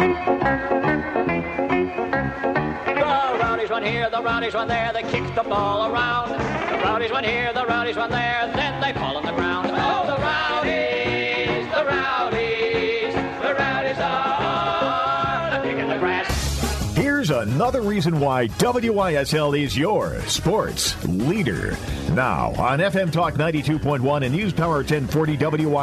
Rowdies run here, the Rowdies run there, they kick the ball around. The Rowdies run here, the Rowdies run there, then they fall on the ground. Oh, the Rowdies, the Rowdies, the Rowdies are kicking the grass. Here's another reason why WYSL is your sports leader. Now, on FM Talk 92.1 and News Power 1040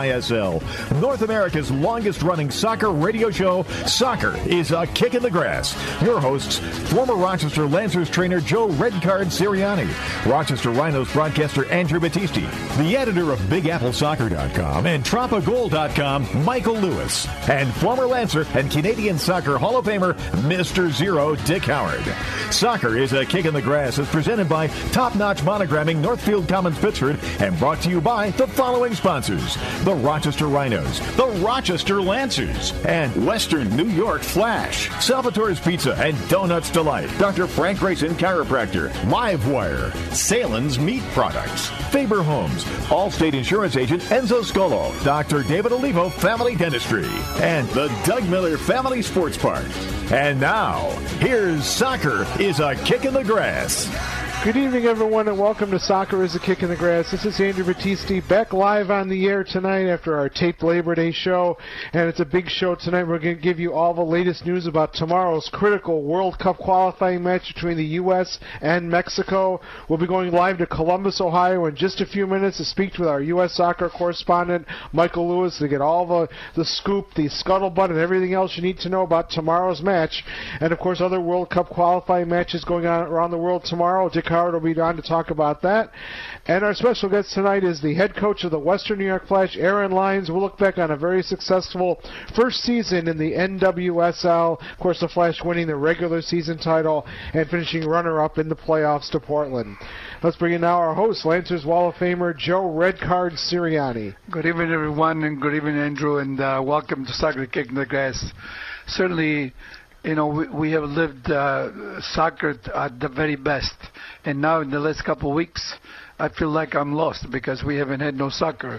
WYSL, North America's longest-running soccer radio show, Soccer is a Kick in the Grass. Your hosts, former Rochester Lancers trainer Joe Redcard Sirianni, Rochester Rhinos broadcaster Andrew Battisti, the editor of BigAppleSoccer.com and TropaGold.com, Michael Lewis, and former Lancer and Canadian Soccer Hall of Famer, Mr. Zero, Dick Howard. Soccer is a Kick in the Grass is presented by Top Notch Monogramming Northfield Commons Pittsford and brought to you by the following sponsors: the Rochester Rhinos, the Rochester Lancers, and Western New York Flash, Salvatore's Pizza and Donuts Delight, Dr. Frank Grayson Chiropractor, Livewire, Salen's Meat Products, Faber Homes, Allstate Insurance Agent Enzo Scolo, Dr. David Olivo Family Dentistry, and the Doug Miller Family Sports Park. And now, here's Soccer is a Kick in the Grass. Good evening, everyone, and welcome to Soccer is a Kick in the Grass. This is Andrew Battisti, back live on the air tonight after our taped Labor Day show, and it's a big show tonight. We're going to give you all the latest news about tomorrow's critical World Cup qualifying match between the U.S. and Mexico. We'll be going live to Columbus, Ohio in just a few minutes to speak with our U.S. soccer correspondent, Michael Lewis, to get all the scoop, the scuttlebutt, and everything else you need to know about tomorrow's match. And, of course, other World Cup qualifying matches going on around the world tomorrow. Dick Howard will be on to talk about that. And our special guest tonight is the head coach of the Western New York Flash, Aaron Lyons. We'll look back on a very successful first season in the NWSL. Of course, the Flash winning the regular season title and finishing runner-up in the playoffs to Portland. Let's bring in now our host, Lancers Wall of Famer Joe Redcard Sirianni. Good evening, everyone, and good evening, Andrew, and welcome to Soccer Kick in the Grass. Certainly, you know, we have lived soccer at the very best. And now in the last couple of weeks, I feel like I'm lost because we haven't had no soccer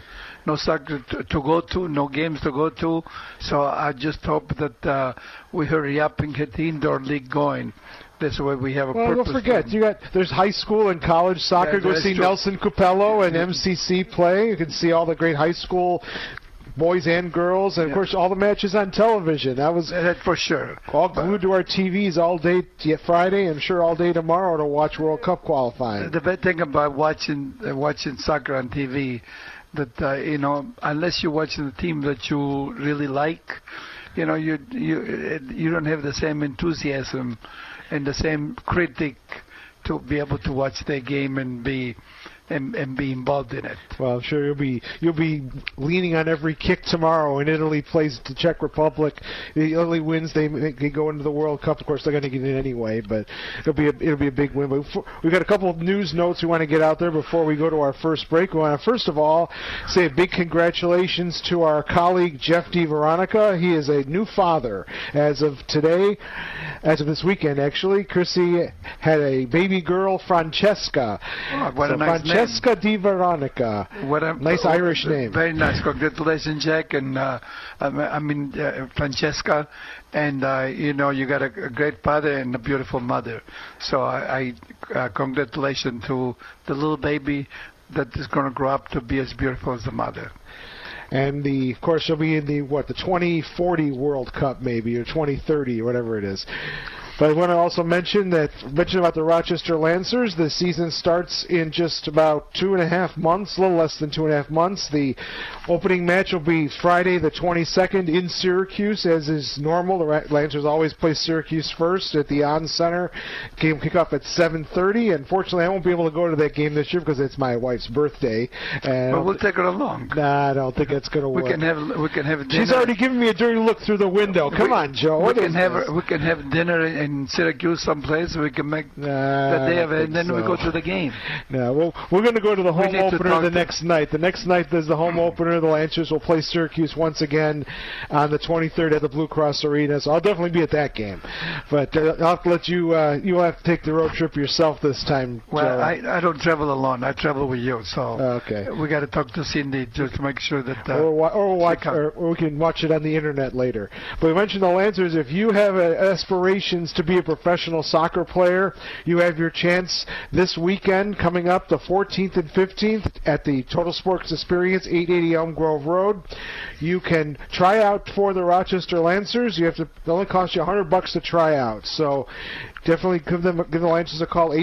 to go to, no games to go to. So I just hope that we hurry up and get the indoor league going. That's why we have a purpose. Well, don't forget, there's high school and college soccer. Go see Nelson Capello and MCC play. You can see all the great high school boys and girls, and of course all the matches on television. That for sure. All glued to our TVs all day Friday, and sure all day tomorrow to watch World Cup qualifying. The bad thing about watching soccer on TV, that you know, unless you're watching the team that you really like, you know, you don't have the same enthusiasm and the same critic to be able to watch their game and be involved in it. Well, I'm sure you'll be leaning on every kick tomorrow. And Italy plays the Czech Republic. Italy wins, they go into the World Cup. Of course, they're going to get in anyway, but it'll be a big win. But we've got a couple of news notes we want to get out there before we go to our first break. We want to first of all say a big congratulations to our colleague Jeff DiVeronica. He is a new father as of today, as of this weekend actually. Chrissy had a baby girl, Francesca. Oh, what a nice name. Francesca DiVeronica. What a nice Irish name. Very nice. Congratulations, Jack, and Francesca. And, you know, you got a great father and a beautiful mother. So I congratulations to the little baby that is going to grow up to be as beautiful as the mother. And of course, she'll be in the 2040 World Cup maybe, or 2030, or whatever it is. But I want to also mention about the Rochester Lancers. The season starts in just about 2.5 months, a little less than 2.5 months. The opening match will be Friday the 22nd in Syracuse, as is normal. The Lancers always play Syracuse first at the On Center. Game kickoff at 7:30. Unfortunately, I won't be able to go to that game this year because it's my wife's birthday. But we'll take her along. Nah, I don't think that's going to work. We can have dinner. She's already giving me a dirty look through the window. Come on, Joe. We can have dinner in Syracuse someplace. We can make the day of it, and then we go to the game. No, well, we're going to go to the home opener the next night. The next night there's the home opener. The Lancers will play Syracuse once again on the 23rd at the Blue Cross Arena. So I'll definitely be at that game. But I'll have to let you. You'll have to take the road trip yourself this time. Well, I don't travel alone. I travel with you. So okay. We got to talk to Cindy just to make sure that. Or we can watch it on the internet later. But we mentioned the Lancers. If you have aspirations to be a professional soccer player, you have your chance this weekend coming up, the 14th and 15th at the Total Sports Experience, 880 Elm Grove Road. You can try out for the Rochester Lancers. It only costs you $100 to try out. So definitely give the Lancers a call,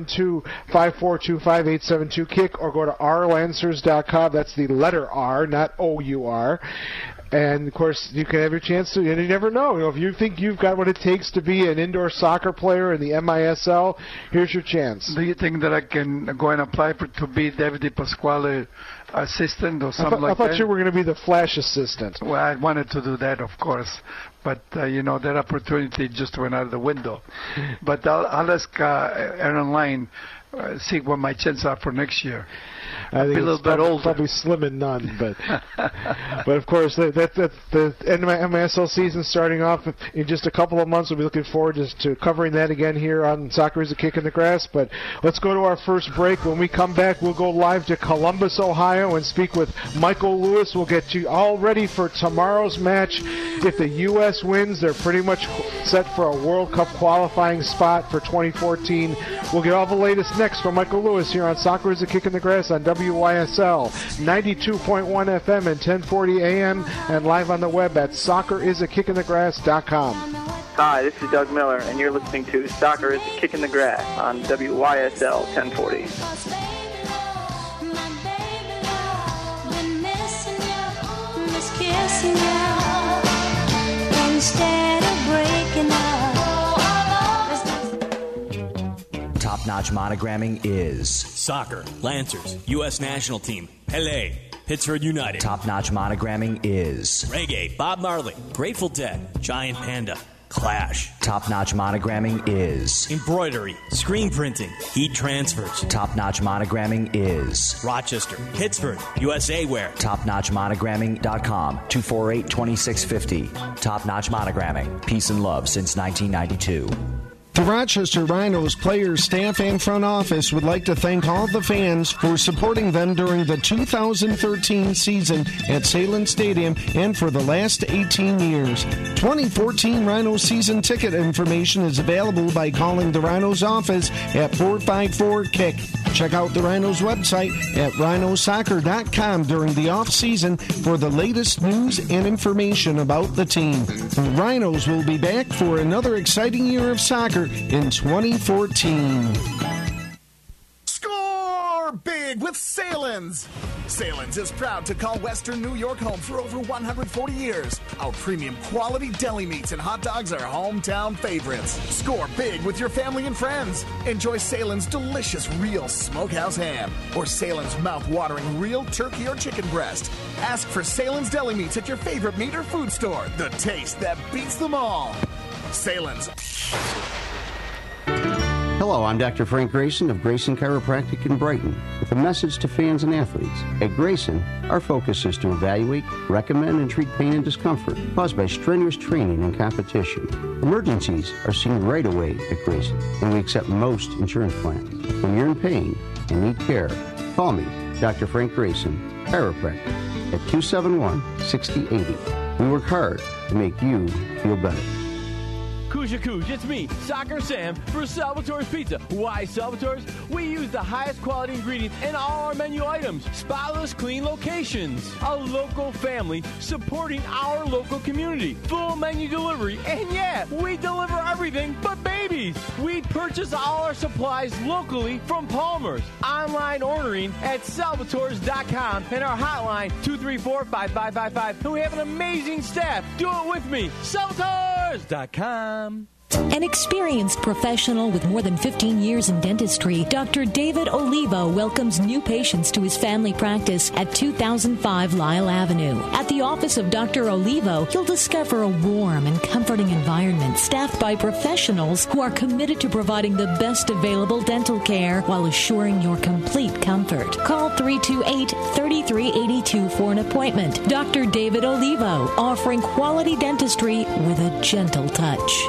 872-5425-872-KICK, or go to rlancers.com. That's the letter R, not O-U-R. And, of course, you can have your chance to, and you never know. If you think you've got what it takes to be an indoor soccer player in the MISL, here's your chance. Do you think that I can go and apply to be David Pasquale assistant or something like that? I thought you were going to be the Flash assistant. Well, I wanted to do that, of course. But, that opportunity just went out of the window. But I'll ask Aaron Line, see what my chances are for next year. I think a little bit older. Probably slim and none, but but of course that's the MISL season starting off in just a couple of months. We'll be looking forward to covering that again here on Soccer is a Kick in the Grass. But let's go to our first break. When we come back, we'll go live to Columbus, Ohio, and speak with Michael Lewis. We'll get you all ready for tomorrow's match. If the U.S. wins, they're pretty much set for a World Cup qualifying spot for 2014. We'll get all the latest next from Michael Lewis here on Soccer is a Kick in the Grass on WYSL 92.1 FM and 1040 AM, and live on the web at soccerisakickinthegrass.com. Hi, this is Doug Miller, and you're listening to Soccer is a Kick in the Grass on WYSL 1040. Top-notch monogramming is soccer, Lancers, U.S. national team, Pele, Pittsburgh United. Top-notch monogramming is reggae, Bob Marley, Grateful Dead, Giant Panda, Clash. Top-notch monogramming is embroidery, screen printing, heat transfers. Top-notch monogramming is Rochester, Pittsburgh, USA Wear. TopNotchMonogramming.com, 248-2650. Top-notch monogramming, peace and love since 1992. The Rochester Rhinos players, staff, and front office would like to thank all the fans for supporting them during the 2013 season at Salem Stadium and for the last 18 years. 2014 Rhino season ticket information is available by calling the Rhinos office at 454-KICK. Check out the Rhinos website at rhinosoccer.com during the off-season for the latest news and information about the team. The Rhinos will be back for another exciting year of soccer in 2014. Score big with Salins. Salins is proud to call Western New York home for over 140 years. Our premium quality deli meats and hot dogs are hometown favorites. Score big with your family and friends. Enjoy Salins' delicious real smokehouse ham or Salins' mouth-watering real turkey or chicken breast. Ask for Salins deli meats at your favorite meat or food store. The taste that beats them all. Salins. Hello, I'm Dr. Frank Grayson of Grayson Chiropractic in Brighton with a message to fans and athletes. At Grayson, our focus is to evaluate, recommend, and treat pain and discomfort caused by strenuous training and competition. Emergencies are seen right away at Grayson, and we accept most insurance plans. When you're in pain and need care, call me, Dr. Frank Grayson, chiropractor, at 271-6080. We work hard to make you feel better. Kuja Kuj, it's me, Soccer Sam, for Salvatore's Pizza. Why Salvatore's? We use the highest quality ingredients in all our menu items. Spotless, clean locations. A local family supporting our local community. Full menu delivery, and yeah, we deliver everything but babies. We purchase all our supplies locally from Palmer's. Online ordering at salvatores.com and our hotline 234-5555. And we have an amazing staff. Do it with me. Salvatores.com. An experienced professional with more than 15 years in dentistry, Dr. David Olivo welcomes new patients to his family practice at 2005 Lyle Avenue. At the office of Dr. Olivo, you'll discover a warm and comforting environment staffed by professionals who are committed to providing the best available dental care while assuring your complete comfort. Call 328-3382 for an appointment. Dr. David Olivo, offering quality dentistry with a gentle touch.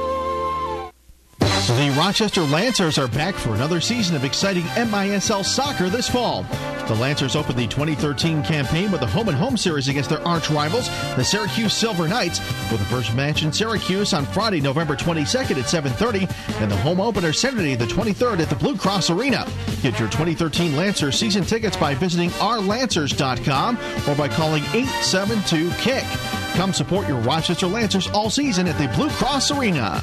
The Rochester Lancers are back for another season of exciting MISL soccer this fall. The Lancers opened the 2013 campaign with a home-and-home series against their arch rivals, the Syracuse Silver Knights, with the first match in Syracuse on Friday, November 22nd at 7:30, and the home opener Saturday the 23rd at the Blue Cross Arena. Get your 2013 Lancers season tickets by visiting ourlancers.com or by calling 872-KICK. Come support your Rochester Lancers all season at the Blue Cross Arena.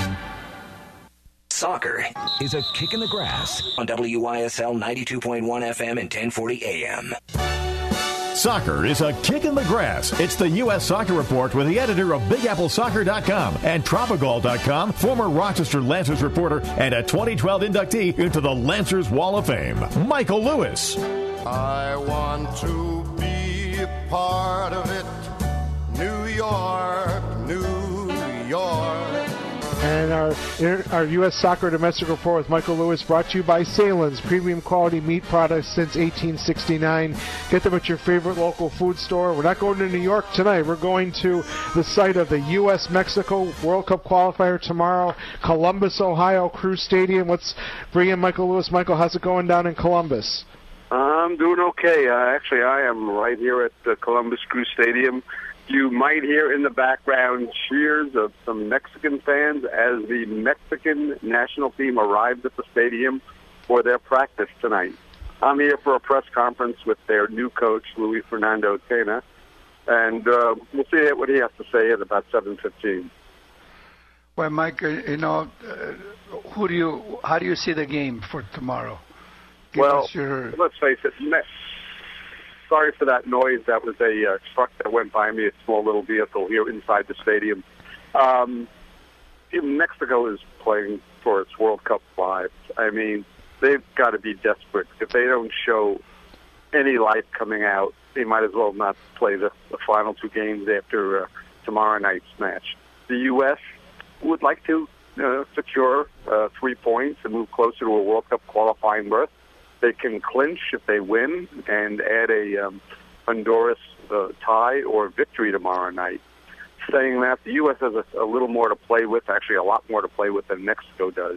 Soccer is a kick in the grass on WYSL 92.1 FM and 1040 AM. Soccer is a kick in the grass. It's the U.S. Soccer Report with the editor of BigAppleSoccer.com and Tropical.com, former Rochester Lancers reporter and a 2012 inductee into the Lancers Wall of Fame, Michael Lewis. I want to be a part of it. New York, New York. And our U.S. Soccer Domestic Report with Michael Lewis, brought to you by Salen's, premium quality meat products since 1869. Get them at your favorite local food store. We're not going to New York tonight. We're going to the site of the U.S.-Mexico World Cup qualifier tomorrow, Columbus, Ohio, Crew Stadium. Let's bring in Michael Lewis. Michael, how's it going down in Columbus? I'm doing okay. Actually, I am right here at the Columbus Crew Stadium. You might hear in the background cheers of some Mexican fans as the Mexican national team arrived at the stadium for their practice tonight. I'm here for a press conference with their new coach, Luis Fernando Tena, and we'll see what he has to say at about 7:15. Well, Mike, how do you see the game for tomorrow? Let's face it. Sorry for that noise. That was a truck that went by me, a small little vehicle here inside the stadium. Mexico is playing for its World Cup lives. I mean, they've got to be desperate. If they don't show any life coming out, they might as well not play the final two games after tomorrow night's match. The U.S. would like to secure 3 points and move closer to a World Cup qualifying berth. They can clinch if they win and add a Honduras tie or victory tomorrow night. Saying that, the U.S. has a little more to play with, actually a lot more to play with than Mexico does.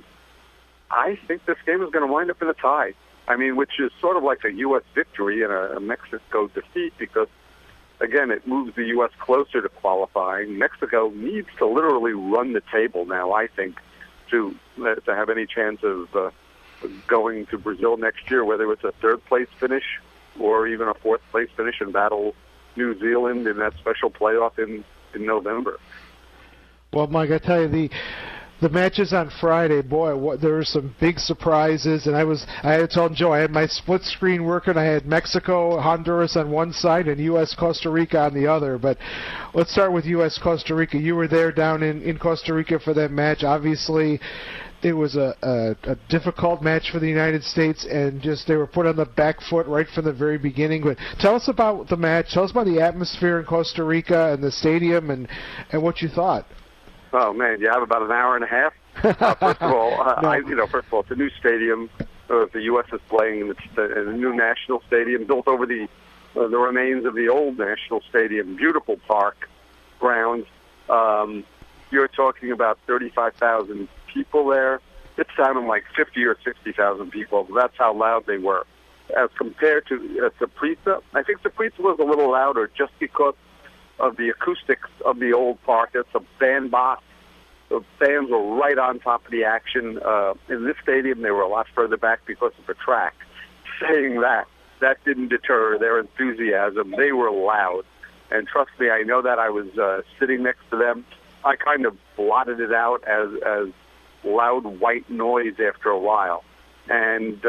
I think this game is going to wind up in a tie. I mean, which is sort of like a U.S. victory and a Mexico defeat because, again, it moves the U.S. closer to qualifying. Mexico needs to literally run the table now, I think, to have any chance of going to Brazil next year, whether it's a third-place finish or even a fourth-place finish and battle New Zealand in that special playoff in November. Well, Mike, I tell you, the matches on Friday, boy, there were some big surprises, and I had told Joe I had my split screen working. I had Mexico, Honduras on one side, and U.S. Costa Rica on the other. But let's start with U.S. Costa Rica. You were there down in Costa Rica for that match. Obviously, it was a difficult match for the United States, and they were put on the back foot right from the very beginning. But tell us about the match. Tell us about the atmosphere in Costa Rica and the stadium and what you thought. Oh man, you have about an hour and a half. First of all, it's a new stadium. The U.S. is playing in a new national stadium built over the remains of the old national stadium. Beautiful park, grounds. You're talking about 35,000 people there. It sounded like 50 or 60,000 people. That's how loud they were. As compared to Saprissa, I think Saprissa was a little louder just because of the acoustics of the old park. It's a bandbox. The fans were right on top of the action. In this stadium, they were a lot further back because of the track. Saying that didn't deter their enthusiasm. They were loud. And trust me, I know that I was sitting next to them. I kind of blotted it out as loud white noise after a while. And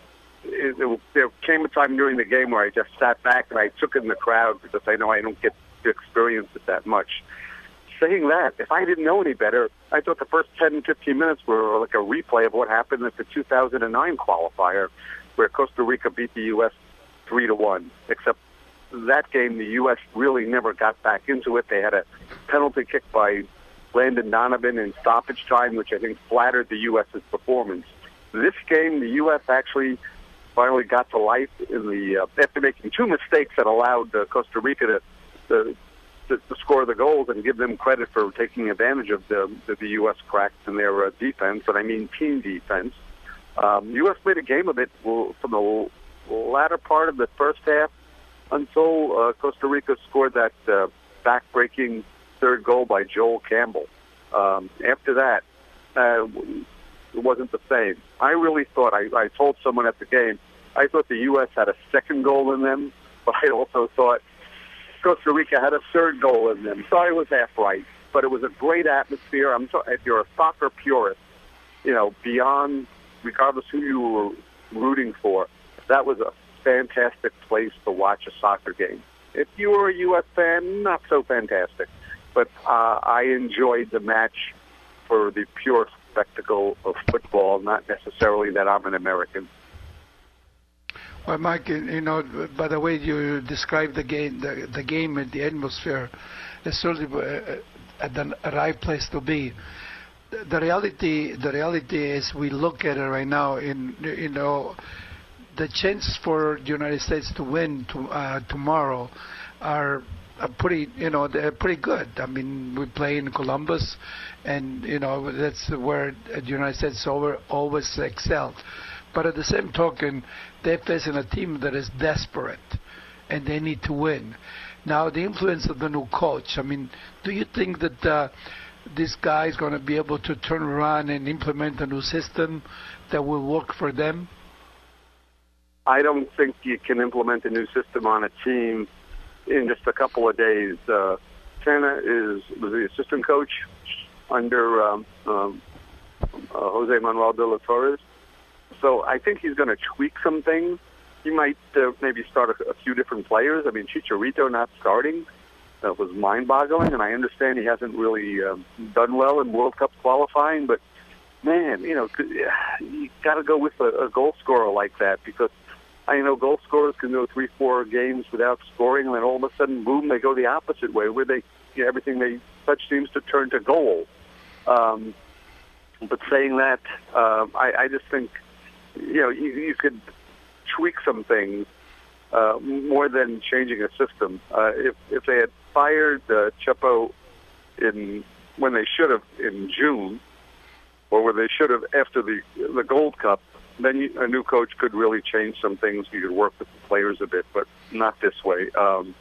there came a time during the game where I just sat back and I took in the crowd because I know I don't get to experience it that much. saying that, if I didn't know any better, I thought the first 10, 15 minutes were like a replay of what happened at the 2009 qualifier, where Costa Rica beat the U.S. 3-1, except that game the U.S. really never got back into it. They had a penalty kick by Landon Donovan in stoppage time, which I think flattered the U.S.'s performance. This game, the U.S. actually finally got to life in the after making two mistakes that allowed Costa Rica to score the goals, and give them credit for taking advantage of the U.S. cracks in their defense, and I mean team defense. U.S. made a game of it from the latter part of the first half until Costa Rica scored that back-breaking third goal by Joel Campbell. After that, it wasn't the same. I really thought, I told someone at the game, I thought the U.S. had a second goal in them, but I also thought Costa Rica had a third goal in them. So I was half right. But it was a great atmosphere. If you're a soccer purist, beyond, regardless who you were rooting for, that was a fantastic place to watch a soccer game. If you were a U.S. fan, not so fantastic. But I enjoyed the match for the pure spectacle of football, not necessarily that I'm an American. Well, Mike, by the way you described the game and the atmosphere, it's certainly the right place to be. The reality is, we look at it right now. The chances for the United States to win tomorrow are pretty, they're pretty good. I mean, we play in Columbus, and that's where the United States always excelled. But at the same token, they're facing a team that is desperate, and they need to win. Now, the influence of the new coach, I mean, do you think that this guy is going to be able to turn around and implement a new system that will work for them? I don't think you can implement a new system on a team in just a couple of days. Tana was the assistant coach under Jose Manuel de la Torres. So I think he's going to tweak some things. He might maybe start a few different players. I mean, Chicharito not starting was mind-boggling, and I understand he hasn't really done well in World Cup qualifying. But, man, you got to go with a goal scorer like that, because I know goal scorers can go 3-4 games without scoring, and then all of a sudden, boom, they go the opposite way, where everything they touch seems to turn to goal. But saying that, I just think, you could tweak some things more than changing a system. If they had fired Chepo when they should have in June, or when they should have after the Gold Cup, then a new coach could really change some things. You could work with the players a bit, but not this way.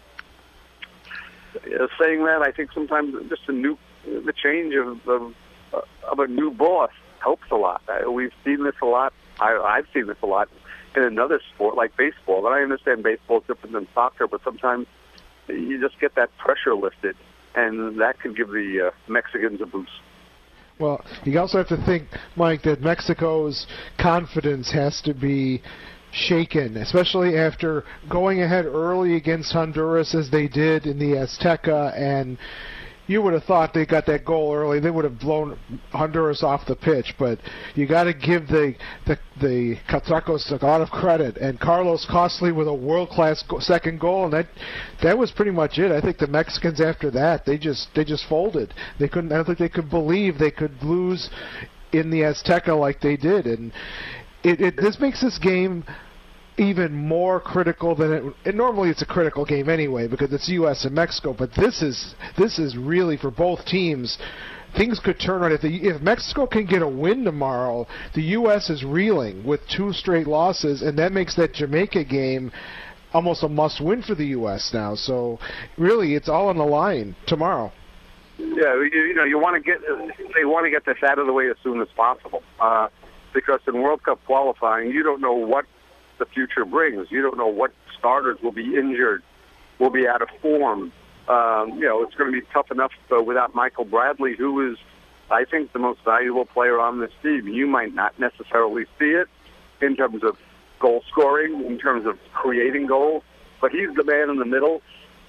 Saying that, I think sometimes just the change of a new boss helps a lot. We've seen this a lot. I've seen this a lot in another sport like baseball. And I understand baseball is different than soccer, but sometimes you just get that pressure lifted, and that can give the Mexicans a boost. Well, you also have to think, Mike, that Mexico's confidence has to be shaken, especially after going ahead early against Honduras as they did in the Azteca, and you would have thought they got that goal early, they would have blown Honduras off the pitch. But you got to give the Catracos a lot of credit, and Carlos Costley with a world-class second goal, and that was pretty much it. I think the Mexicans after that, they just folded. They couldn't. I don't think they could believe they could lose in the Azteca like they did, and this makes this game even more critical than and normally it's a critical game anyway, because it's U.S. and Mexico, but this is really, for both teams, things could turn on. If Mexico can get a win tomorrow, the U.S. is reeling with 2 straight losses, and that makes that Jamaica game almost a must-win for the U.S. now. So really, it's all on the line tomorrow. Yeah, they want to get this out of the way as soon as possible, because in World Cup qualifying, you don't know what the future brings. You don't know what starters will be injured, will be out of form. It's going to be tough enough without Michael Bradley, who is, I think, the most valuable player on this team. You might not necessarily see it in terms of goal scoring, in terms of creating goals, but he's the man in the middle.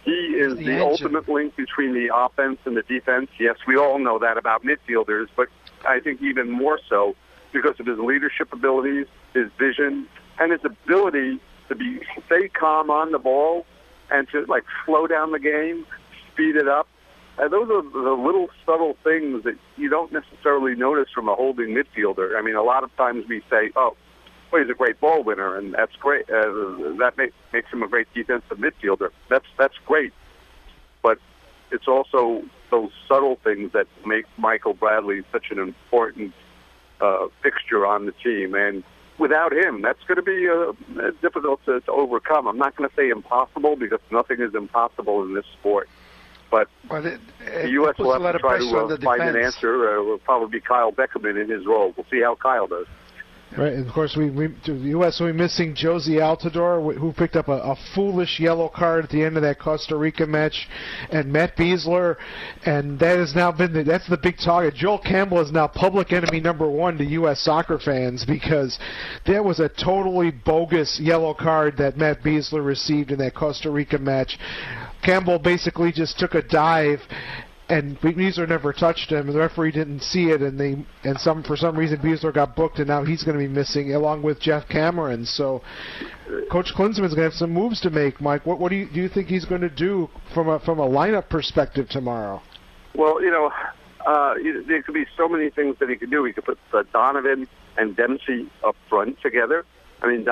He is the engine. ultimate link between the offense and the defense. Yes, we all know that about midfielders, but I think even more so because of his leadership abilities, his vision, and his ability to stay calm on the ball and to slow down the game, speed it up. And those are the little subtle things that you don't necessarily notice from a holding midfielder. I mean, a lot of times we say, oh, well, he's a great ball winner, and that's great. That makes him a great defensive midfielder. That's great. But it's also those subtle things that make Michael Bradley such an important fixture on the team. And without him, that's going to be difficult to overcome. I'm not going to say impossible because nothing is impossible in this sport. But the U.S. will have to try to find an answer. It will probably be Kyle Beckerman in his role. We'll see how Kyle does. Right, and of course, the U.S. will be missing Josie Altidore, who picked up a foolish yellow card at the end of that Costa Rica match, and Matt Besler, and that has now been that's the big target. Joel Campbell is now public enemy number one to U.S. soccer fans because that was a totally bogus yellow card that Matt Besler received in that Costa Rica match. Campbell basically just took a dive, and Besler never touched him, and the referee didn't see it, and for some reason Besler got booked, and now he's going to be missing, along with Jeff Cameron. So Coach Klinsmann's going to have some moves to make. Mike, what do you think he's going to do from a lineup perspective tomorrow? Well, there could be so many things that he could do. He could put Donovan and Dempsey up front together. I mean,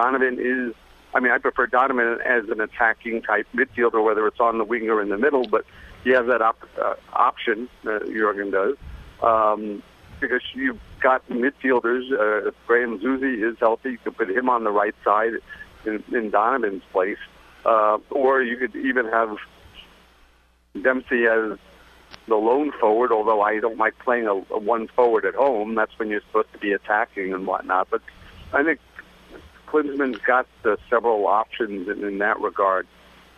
I prefer Donovan as an attacking type midfielder, whether it's on the wing or in the middle, but he has that option, Jurgen does, because you've got midfielders. If Graham Zusi is healthy, you could put him on the right side in Donovan's place. Or you could even have Dempsey as the lone forward, although I don't like playing a one forward at home. That's when you're supposed to be attacking and whatnot. But I think Klinsmann's got several options in that regard.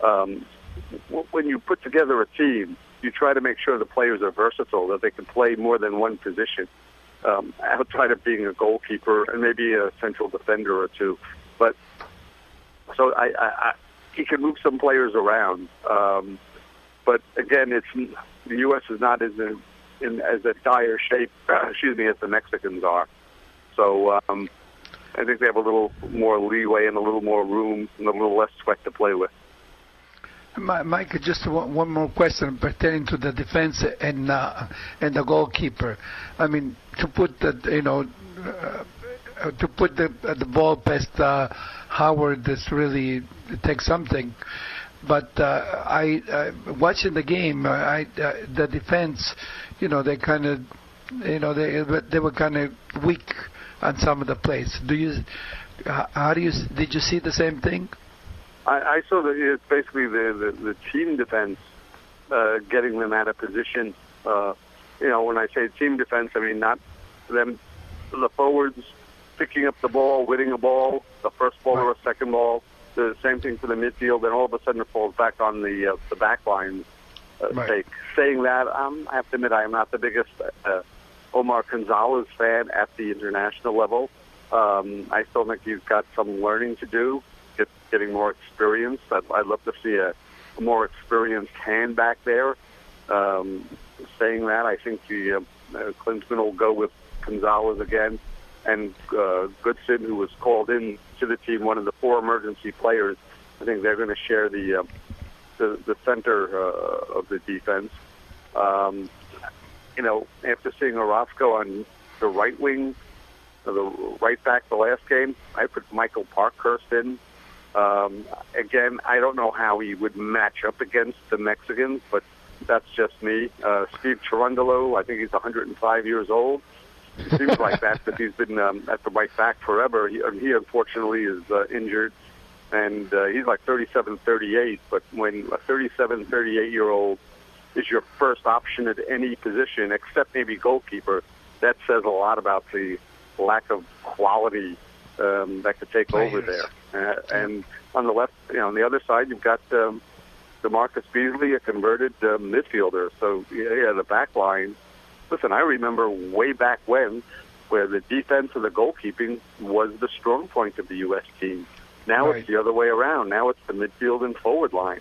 When you put together a team, you try to make sure the players are versatile, that they can play more than one position, outside of being a goalkeeper and maybe a central defender or two. But so he can move some players around. But again, the U.S. is not as a dire shape, as the Mexicans are. So I think they have a little more leeway and a little more room and a little less sweat to play with. Mike, just one more question pertaining to the defense and the goalkeeper. I mean, to put the ball past Howard, this really takes something. But watching the game, the defense, they kind of, they were kind of weak on some of the plays. Did you see the same thing? I saw that it's basically the team defense getting them out of position. When I say team defense, I mean not them, the forwards picking up the ball, winning a ball, the first ball or a second ball. The same thing for the midfield, and all of a sudden it falls back on the back line stake. Saying that, I have to admit I am not the biggest Omar Gonzalez fan at the international level. I still think he's got some learning to do, getting more experience. I'd love to see a more experienced hand back there. Saying that, I think Klinsmann will go with Gonzalez again. And Goodson, who was called in to the team, one of the 4 emergency players, I think they're going to share the center of the defense. After seeing Orozco on the right wing, the right back the last game, I put Michael Parkhurst in. Again, I don't know how he would match up against the Mexicans, but that's just me. Steve Cherundolo, I think he's 105 years old. It seems like that, but he's been at the right back forever. He unfortunately is injured, and he's like 37, 38. But when a 37, 38-year-old is your first option at any position, except maybe goalkeeper, that says a lot about the lack of quality that could take over there. And on the left, on the other side, you've got DeMarcus Beasley, a converted midfielder. So, the back line. Listen, I remember way back when where the defense and the goalkeeping was the strong point of the U.S. team. Now it's the other way around. Now it's the midfield and forward line.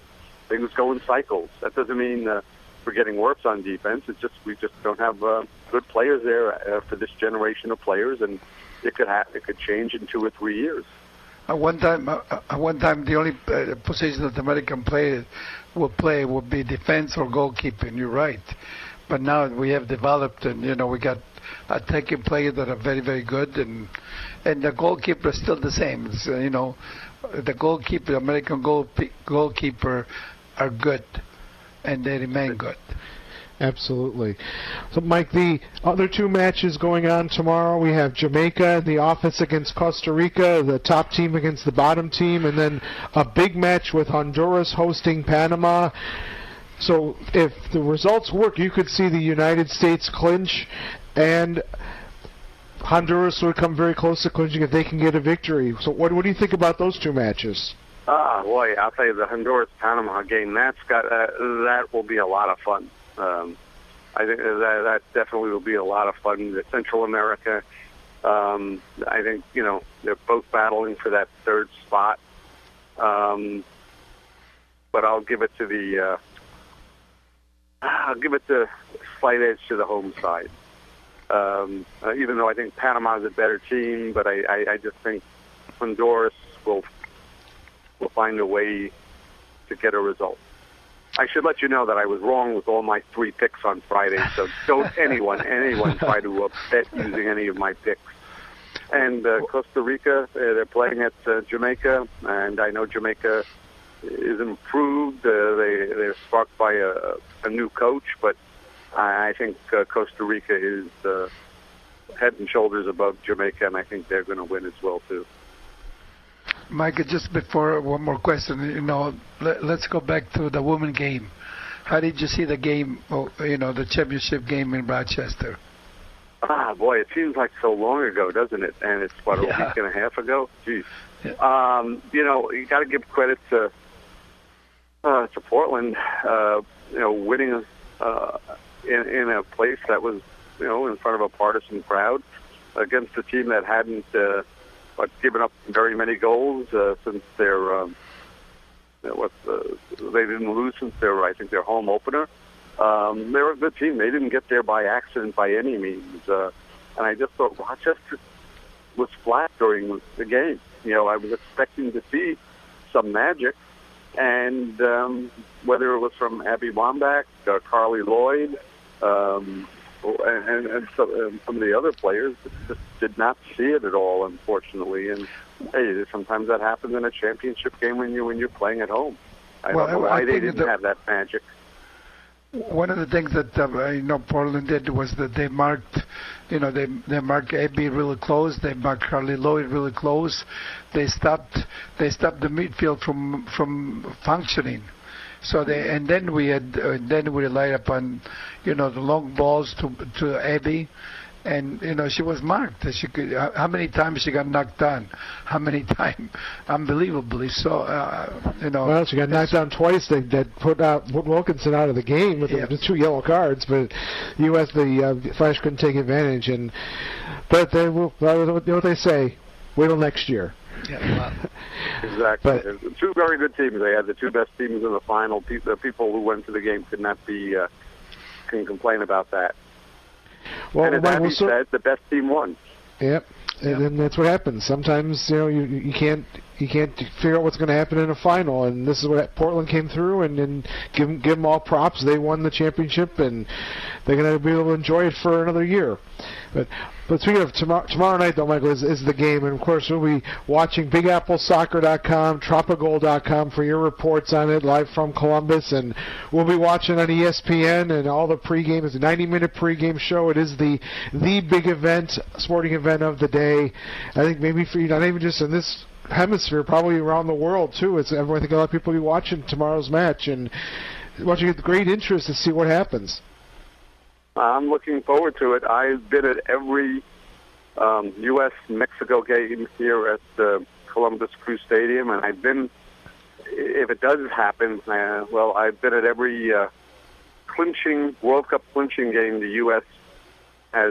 things go in cycles. That doesn't mean we're getting worse on defense. It's just we just don't have good players there for this generation of players, and it could change in 2 or 3 years. At one time, the only position that the American player will play would be defense or goalkeeping. You're right, but now we have developed, and we got attacking players that are very, very good, and the goalkeeper is still the same. It's, the goalkeeper, American goalkeeper, are good, and they remain good. Absolutely. So, Mike, the other 2 matches going on tomorrow, we have Jamaica in the office against Costa Rica, the top team against the bottom team, and then a big match with Honduras hosting Panama. So if the results work, you could see the United States clinch, and Honduras would come very close to clinching if they can get a victory. So what do you think about those 2 matches? Boy, I'll tell you, the Honduras-Panama game, that will be a lot of fun. I think that definitely will be a lot of fun. The Central America, I think, they're both battling for that 3rd spot. But I'll give it to slight edge to the home side. Even though I think Panama's a better team, but I just think Honduras will find a way to get a result. I should let you know that I was wrong with all my 3 picks on Friday, so don't anyone try to bet using any of my picks. And Costa Rica, they're playing at Jamaica, and I know Jamaica is improved. They're sparked by a new coach, but I think Costa Rica is head and shoulders above Jamaica, and I think they're going to win as well, too. Mike, just before one more question, let's go back to the women game. How did you see the game, the championship game in Rochester? Boy, it seems like so long ago, doesn't it? And it's, a week and a half ago? Jeez. Yeah. You got to give credit to Portland, winning in a place that was, in front of a partisan crowd against a team that hadn't given up very many goals since their they didn't lose since I think their home opener. They're a good team. They didn't get there by accident by any means. And I just thought Rochester was flat during the game. I was expecting to see some magic, and whether it was from Abby Wambach, Carly Lloyd, and some of the other players just did not see it at all, unfortunately. And hey, sometimes that happens in a championship game when you're playing at home. I don't know why they didn't have that magic. One of the things that Portland did was that they marked, they marked Abby really close. They marked Carly Lloyd really close. They stopped the midfield from functioning. So then we relied upon, the long balls to Abby, and she was marked. She could. How many times she got knocked down? How many times? Unbelievably. So Well, she got knocked down twice. That put Wilkinson out of the game with the 2 yellow cards, but U.S. the Flash couldn't take advantage. But they will. You know what they say? Wait till next year. Yeah, exactly. But 2 very good teams. They had the 2 best teams in the final. The people who went to the game could not can complain about that. Well, and as Abby said, the best team won. Yep. And then that's what happens. Sometimes you can't figure out what's going to happen in a final, and this is what Portland came through, and give them all props. They won the championship, and they're going to be able to enjoy it for another year. But speaking of tomorrow night, though, Michael, is the game, and of course we'll be watching BigAppleSoccer.com, Tropicgold.com for your reports on it live from Columbus, and we'll be watching on ESPN and all the pregame. It's a 90-minute pregame show. It is the big event, sporting event of the day. I think maybe for not even just in this hemisphere, probably around the world too. I think a lot of people will be watching tomorrow's match and watching with great interest to see what happens. I'm looking forward to it. I've been at every U.S.-Mexico game here at the Columbus Crew Stadium, and I've been, if it does happen, I've been at every World Cup clinching game the U.S. has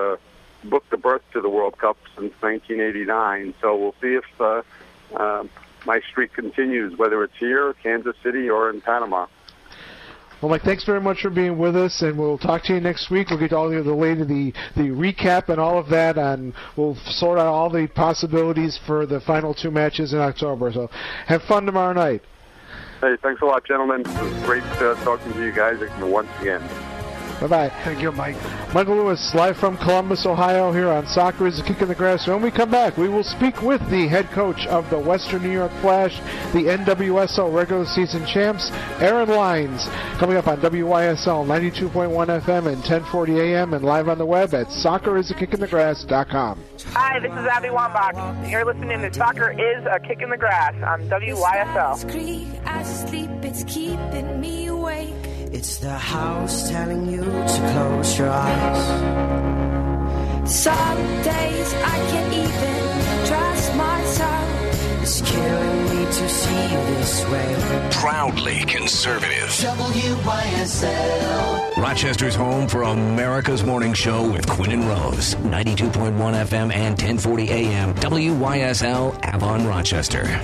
booked the berth to the World Cup since 1989. So we'll see if my streak continues, whether it's here, Kansas City, or in Panama. Well, Mike, thanks very much for being with us, and we'll talk to you next week. We'll get all the recap and all of that, and we'll sort out all the possibilities for the final 2 matches in October. So have fun tomorrow night. Hey, thanks a lot, gentlemen. It was great talking to you guys once again. Bye-bye. Thank you, Mike. Michael Lewis, live from Columbus, Ohio, here on Soccer is a Kick in the Grass. When we come back, we will speak with the head coach of the Western New York Flash, the NWSL regular season champs, Aaron Lyons, coming up on WYSL 92.1 FM and 1040 AM and live on the web at soccerisakickinthegrass.com. Hi, this is Abby Wambach. You're listening to Soccer is a Kick in the Grass on WYSL. As I sleep, it's keeping me awake. It's the house telling you to close your eyes. Some days I can't even trust myself. It's killing me to see you this way. Proudly conservative. WYSL. Rochester's home for America's Morning Show with Quinn and Rose. 92.1 FM and 1040 AM. WYSL Avon Rochester.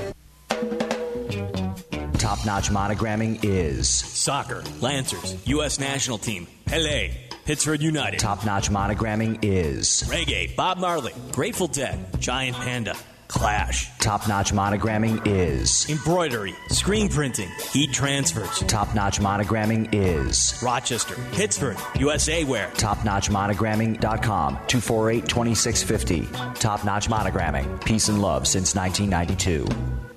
Top-notch monogramming is Soccer, Lancers, U.S. National Team, Pele, Pittsburgh United. Top-notch monogramming is Reggae, Bob Marley, Grateful Dead, Giant Panda, Clash. Top-notch monogramming is Embroidery, screen printing, heat transfers. Top-notch monogramming is Rochester, Pittsburgh, USA Wear. TopNotchMonogramming.com, 248-2650. Top-notch monogramming, peace and love since 1992.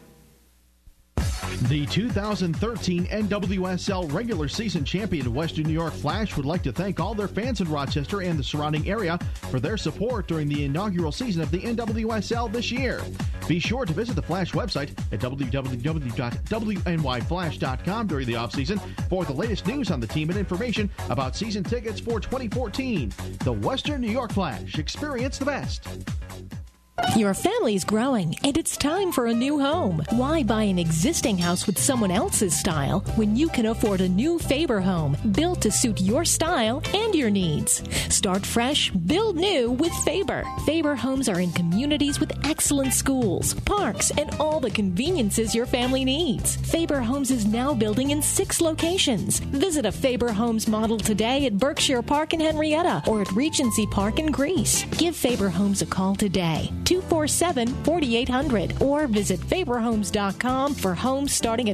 The 2013 NWSL regular season champion Western New York Flash would like to thank all their fans in Rochester and the surrounding area for their support during the inaugural season of the NWSL this year. Be sure to visit the Flash website at www.wnyflash.com during the offseason for the latest news on the team and information about season tickets for 2014. The Western New York Flash. Experience the best. Your family's growing, and it's time for a new home. Why buy an existing house with someone else's style when you can afford a new Faber home built to suit your style and your needs? Start fresh, build new with Faber. Faber homes are in communities with excellent schools, parks, and all the conveniences your family needs. Faber Homes is now building in 6 locations. Visit a Faber Homes model today at Berkshire Park in Henrietta or at Regency Park in Greece. Give Faber Homes a call today. 247-4800 or visit FaberHomes.com for homes starting at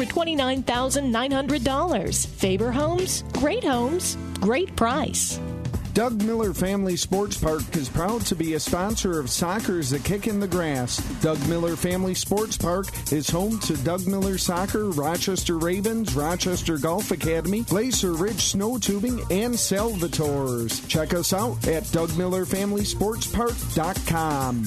$129,900. Faber Homes, great price. Doug Miller Family Sports Park is proud to be a sponsor of Soccer is a Kick in the Grass. Doug Miller Family Sports Park is home to Doug Miller Soccer, Rochester Ravens, Rochester Golf Academy, Glacier Ridge Snow Tubing, and Salvatores. Check us out at DougMillerFamilySportsPark.com.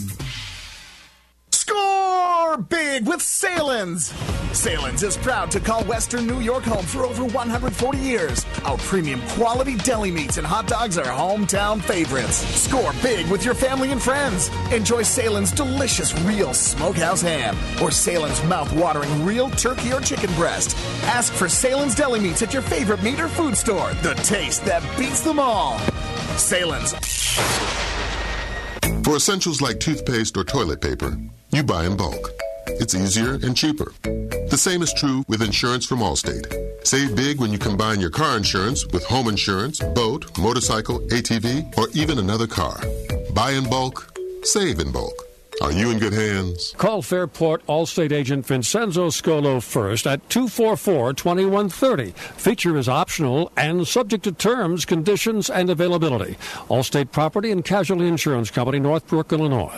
Score big with Salins! Salins is proud to call Western New York home for over 140 years. Our premium quality deli meats and hot dogs are hometown favorites. Score big with your family and friends. Enjoy Salins' delicious real smokehouse ham or Salins' mouth-watering real turkey or chicken breast. Ask for Salins deli meats at your favorite meat or food store. The taste that beats them all. Salins. For essentials like toothpaste or toilet paper, you buy in bulk. It's easier and cheaper. The same is true with insurance from Allstate. Save big when you combine your car insurance with home insurance, boat, motorcycle, ATV, or even another car. Buy in bulk, save in bulk. Are you in good hands? Call Fairport Allstate agent Vincenzo Scolo first at 244-2130. Feature is optional and subject to terms, conditions, and availability. Allstate Property and Casualty Insurance Company, Northbrook, Illinois.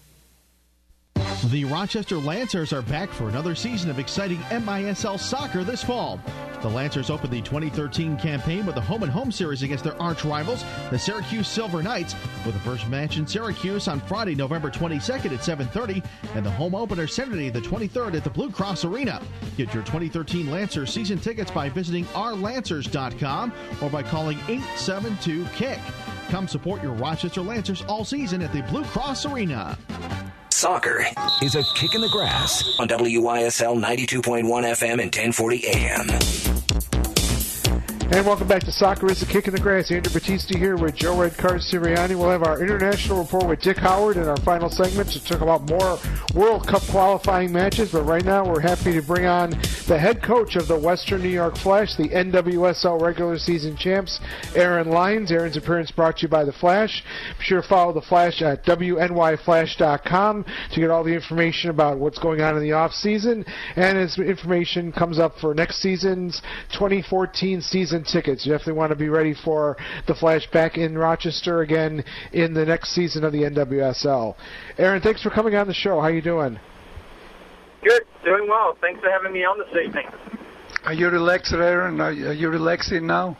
The Rochester Lancers are back for another season of exciting MISL soccer this fall. The Lancers opened the 2013 campaign with a home-and-home series against their arch-rivals, the Syracuse Silver Knights, with the first match in Syracuse on Friday, November 22nd at 7:30, and the home opener Saturday the 23rd at the Blue Cross Arena. Get your 2013 Lancers season tickets by visiting ourlancers.com or by calling 872-KICK. Come support your Rochester Lancers all season at the Blue Cross Arena. Soccer is a kick in the grass on WYSL 92.1 FM and 1040 AM. And welcome back to Soccer is a Kick in the Grass. Andrew Battisti here with Joe Redcard Sirianni. We'll have our international report with Dick Howard in our final segment to talk about more World Cup qualifying matches. But right now we're happy to bring on the head coach of the Western New York Flash, the NWSL regular season champs, Aaron Lyons. Aaron's appearance brought to you by the Flash. Be sure to follow the Flash at WNYFlash.com to get all the information about what's going on in the off season. And as information comes up for next season's 2014 season tickets. You definitely want to be ready for the Flash back in Rochester again in the next season of the NWSL. Aaron, thanks for coming on the show. How you doing? Good, doing well. Thanks for having me on this evening. Are you relaxed, Aaron? Are you relaxing now?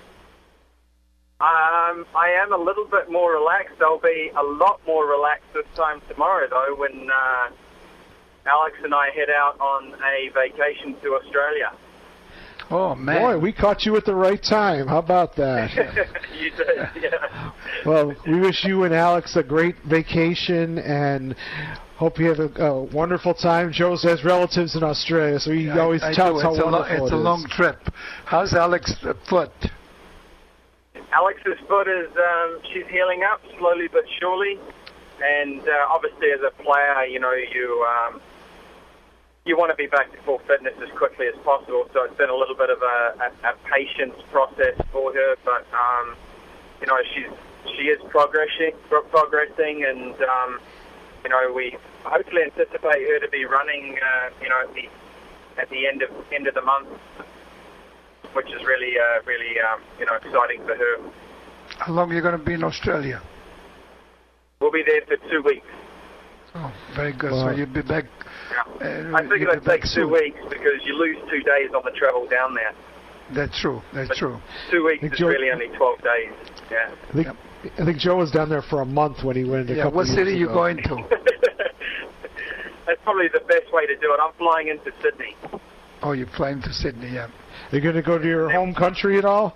I am a little bit more relaxed. I'll be a lot more relaxed this time tomorrow, though, when Alex and I head out on a vacation to Australia. Oh, man. Boy, we caught you at the right time. How about that? You did, yeah. Well, we wish you and Alex a great vacation and hope you have a wonderful time. Joe has relatives in Australia, so he always touts how wonderful it is. It's a long trip. How's Alex's foot? Alex's foot is, she's healing up slowly but surely. And obviously as a player, you know, you want to be back to full fitness as quickly as possible, so it's been a little bit of a patience process for her, but you know, she is progressing, and you know, we hopefully anticipate her to be running, you know, at the end of the month, which is really you know, exciting for her. How long are you going to be in Australia? We'll be there for 2 weeks. Oh, very good. Wow. So you'll be back. Yeah. I figured it'd take 2 weeks because you lose 2 days on the travel down there. That's true. That's true. 2 weeks is really only 12 days. Yeah. I think Joe was down there for a month when he went. What city are you going to? That's probably the best way to do it. I'm flying into Sydney. Oh, you're flying to Sydney, yeah. Are you going to go to your home country at all?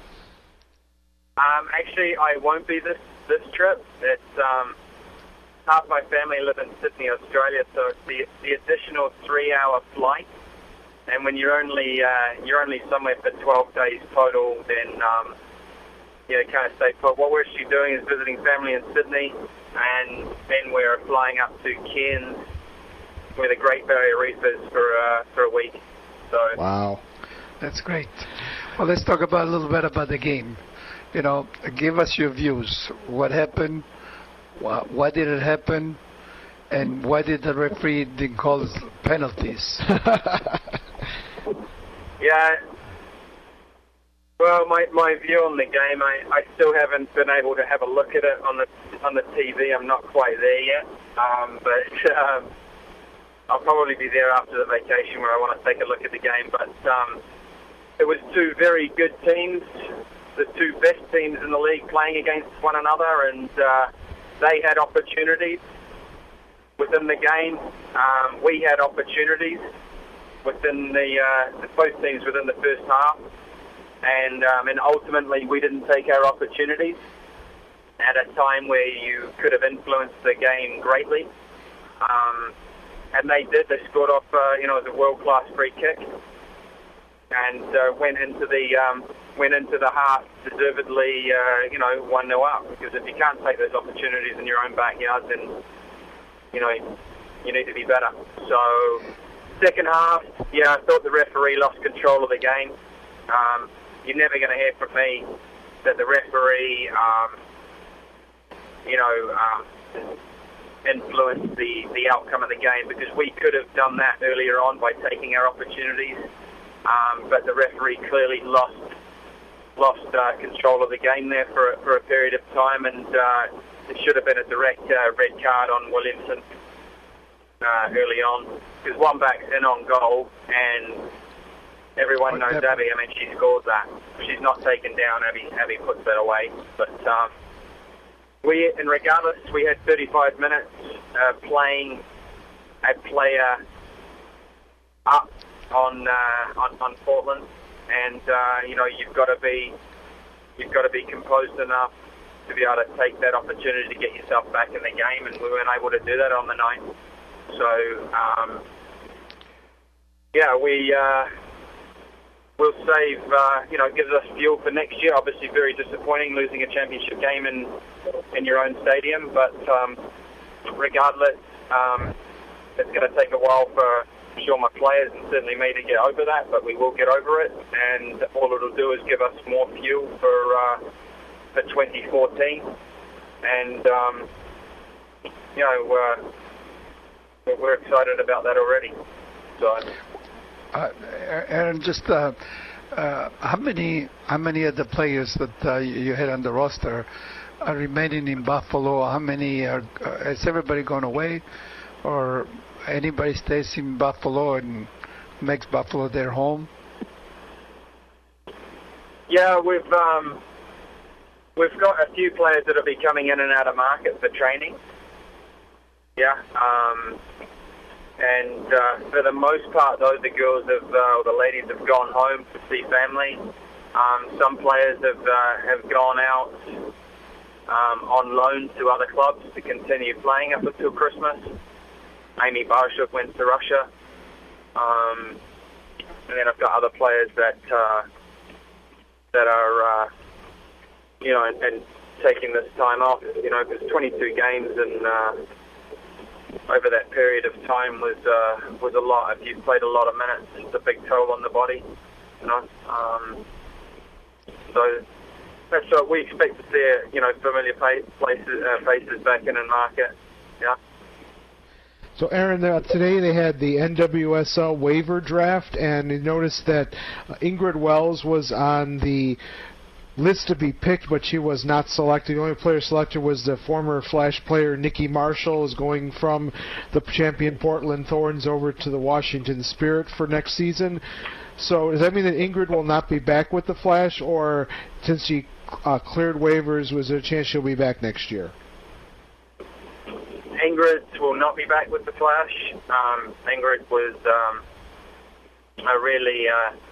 Actually, I won't be this trip. It's half my family live in Sydney, Australia, so it's the additional 3-hour flight. And when you're only somewhere for 12 days total, then you kind of stay put. What we're actually doing is visiting family in Sydney, and then we're flying up to Cairns, where the Great Barrier Reef is for a week. So wow, that's great. Well, let's talk about a little bit about the game. You know, give us your views. What happened? Why did it happen? And why did the referee didn't call penalties? Yeah. Well, my view on the game, I still haven't been able to have a look at it on the TV. I'm not quite there yet. But I'll probably be there after the vacation where I want to take a look at the game. But it was two very good teams, the two best teams in the league playing against one another, and they had opportunities within the game. We had opportunities within both teams within the first half, and ultimately we didn't take our opportunities at a time where you could have influenced the game greatly. And they did. They scored off, it was a world-class free kick, and went into the half deservedly, 1-0 up. Because if you can't take those opportunities in your own backyard, then you need to be better. So, second half, I thought the referee lost control of the game. You're never going to hear from me that the referee, influenced the outcome of the game, because we could have done that earlier on by taking our opportunities, but the referee clearly lost control of the game there for a period of time, and it should have been a direct red card on Williamson early on, because one back's in on goal, and everyone knows Abby. I mean, she scored that. She's not taken down. Abby puts that away, but regardless, we had 35 minutes playing a player up on Portland, and you've got to be composed enough to be able to take that opportunity to get yourself back in the game, and we weren't able to do that on the night. So we'll save, gives us fuel for next year. Obviously very disappointing losing a championship game in your own stadium, but regardless, it's going to take a while for sure my players and certainly me to get over that, but we will get over it, and all it'll do is give us more fuel for 2014, and we're excited about that already. So, Aaron, just how many of the players that you had on the roster are remaining in Buffalo? How many has everybody gone away, or anybody stays in Buffalo and makes Buffalo their home? Yeah, we've got a few players that will be coming in and out of market for training. Yeah, and for the most part, though, the girls the ladies have gone home to see family. Some players have gone out on loan to other clubs to continue playing up until Christmas. Amy Barshuk went to Russia, and then I've got other players that are and taking this time off. Because 22 games and over that period of time was a lot. If you've played a lot of minutes, it's a big toll on the body. So that's what we expect to see. Familiar faces back in market. Yeah. So, Aaron, today they had the NWSL waiver draft, and you noticed that Ingrid Wells was on the list to be picked, but she was not selected. The only player selected was the former Flash player Nikki Marshall, is going from the champion Portland Thorns over to the Washington Spirit for next season. So does that mean that Ingrid will not be back with the Flash, or since she cleared waivers, was there a chance she'll be back next year? Ingrid will not be back with the Flash. Ingrid was a really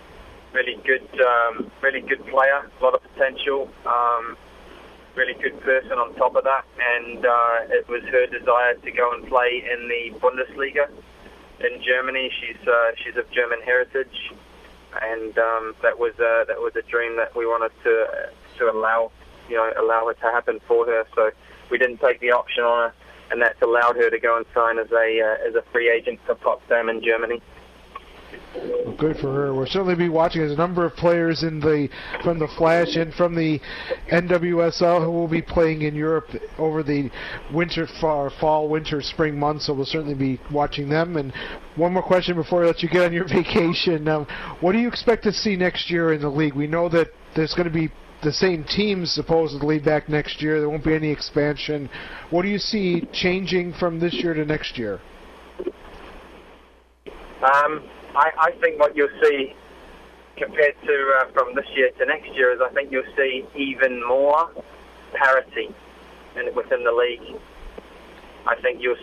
good player, a lot of potential, really good person on top of that, and it was her desire to go and play in the Bundesliga in Germany. She's of German heritage, and that was a dream that we wanted to allow it to happen for her. So we didn't take the option on her, and that's allowed her to go and sign as a free agent for Potsdam in Germany. Well, good for her. We'll certainly be watching. There's a number of players from the Flash and from the NWSL who will be playing in Europe over the fall, winter, spring months, so we'll certainly be watching them. And one more question before I let you get on your vacation. What do you expect to see next year in the league? We know that there's going to be the same teams supposedly back next year. There won't be any expansion. What do you see changing from this year to next year? I think what you'll see compared to from this year to next year is I think you'll see even more parity within the league. I think you'll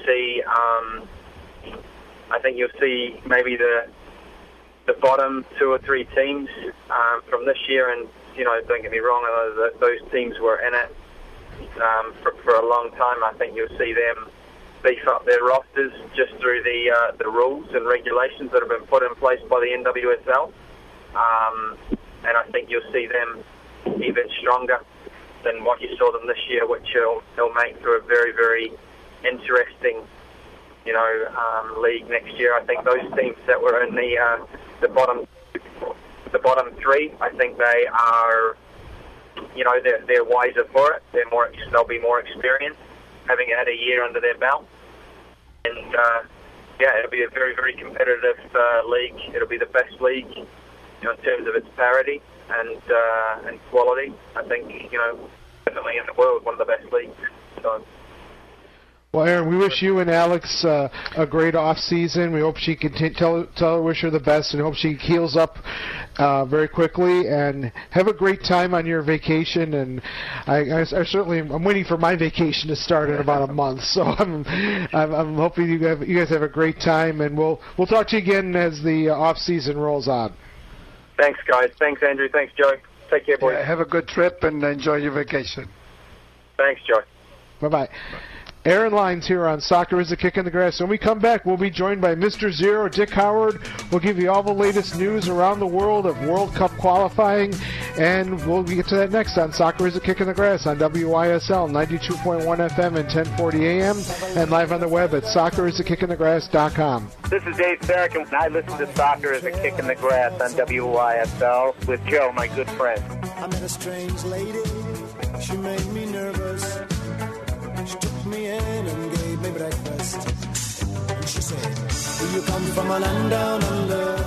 see maybe the bottom 2 or 3 teams from this year, and don't get me wrong, those teams were in it for a long time. I think you'll see them beef up their rosters just through the rules and regulations that have been put in place by the NWSL, and I think you'll see them even stronger than what you saw them this year, which they'll make for a very, very interesting league next year. I think those teams that were in the bottom 3, I think they are, they're wiser for it. They'll be more experienced, having had a year under their belt. And, it'll be a very, very competitive league. It'll be the best league, in terms of its parity and quality. I think, definitely in the world, one of the best leagues. So. Well, Aaron, we wish you and Alex a great off season. We hope she can wish her the best, and hope she heals up very quickly. And have a great time on your vacation. And I'm waiting for my vacation to start in about a month. So I'm hoping you guys have a great time. And we'll talk to you again as the off season rolls on. Thanks, guys. Thanks, Andrew. Thanks, Joe. Take care, boys. Yeah, have a good trip and enjoy your vacation. Thanks, Joe. Bye-bye. Aaron Lyons here on Soccer is a Kick in the Grass. When we come back, we'll be joined by Mr. Zero, Dick Howard. We'll give you all the latest news around the world of World Cup qualifying, and we'll get to that next on Soccer is a Kick in the Grass on WYSL 92.1 FM and 1040 AM, and live on the web at soccerisakickinthegrass.com. This is Dave Sarek, and I listen to Soccer is a Kick in the Grass on WYSL with Joe, my good friend. I met a strange lady. She made me nervous. She took me in and gave me breakfast. And she said, "Do you come from a land down under?"